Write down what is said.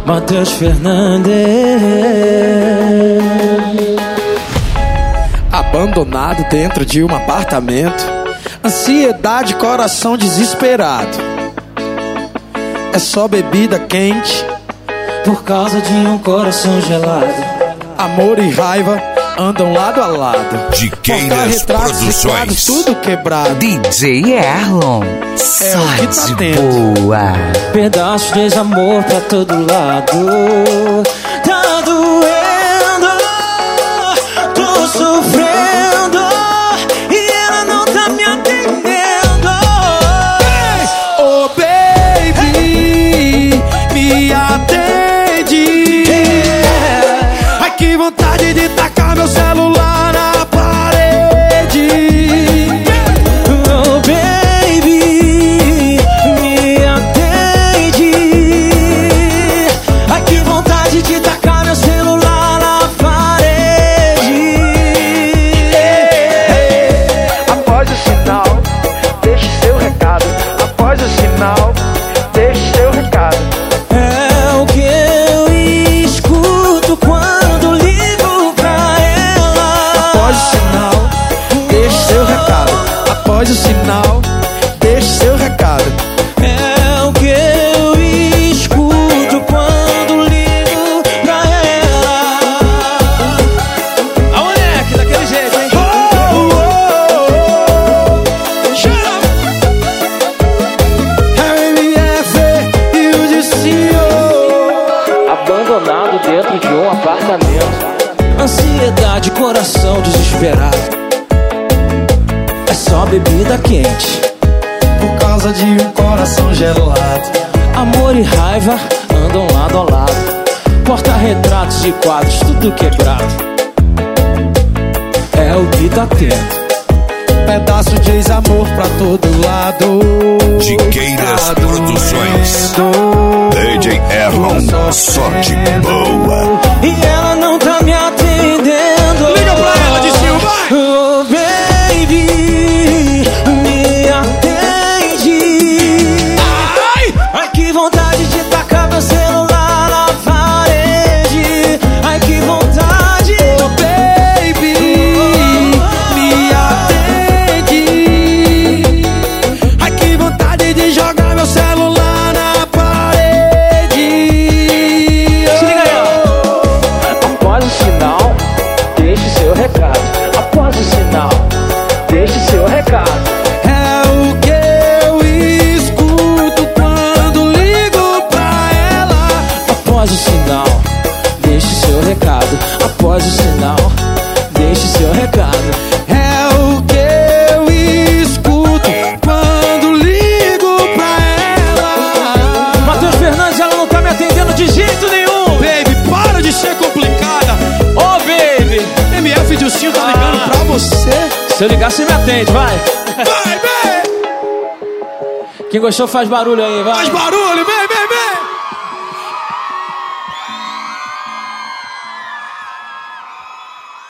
Matheus Fernandes. Abandonado dentro de um apartamento, ansiedade, coração desesperado. É só bebida quente por causa de um coração gelado. Amor e raiva andam lado a lado. Diqueiras Produções. Tudo quebrado. DJ Erlon, é o que tá dentro. Boa. Pedaços de desamor pra todo lado. Tá doendo, tô sofrendo e ela não tá me atendendo. Oh baby, me atende. Ai que vontade de tacar meu celular na parede. Oh baby, me atende. Ai que vontade de tacar meu celular na parede. Após o sinal, deixe seu recado. Após o sinal, deixe seu recado. É o que eu escuto quando ligo pra ela. Após o sinal, deixe seu recado. Após o sinal, deixe seu recado. É o que eu escuto quando ligo pra ela. A moleque, daquele jeito, hein? RMF e o Dicinho. Abandonado dentro de um apartamento. Ansiedade, coração desesperado. É só bebida quente Por causa de um coração gelado. Amor e raiva andam lado a lado. Porta-retratos e quadros, tudo quebrado. É o que tá tendo. Pedaço de ex-amor pra todo lado. Diqueiras Tá Produções. doendo. DJ Erlon, sorte boa. E ela não tá me atendendo. Liga pra ela, Dicinho, vai! Oh baby, me atende. Ai que vontade de tacar meu celular na parede. Ai que vontade. Oh baby, me atende. Ai que vontade de jogar meu celular na parede. Se liga aí, ó. Após o sinal, deixe seu recado. Após o sinal, deixe seu recado. É o que eu escuto quando ligo pra ela. Após o sinal, deixe seu recado. Após o sinal, deixe seu recado. É o que eu escuto quando ligo pra ela. Matheus Fernandes, ela não tá me atendendo de jeito nenhum. Baby, para de ser complicada. Ô, baby, MF Dilcinho tá ligando pra você. se eu ligar, você me atende, vai. Vai, vem! Quem gostou faz barulho aí, vai. Faz barulho, vem!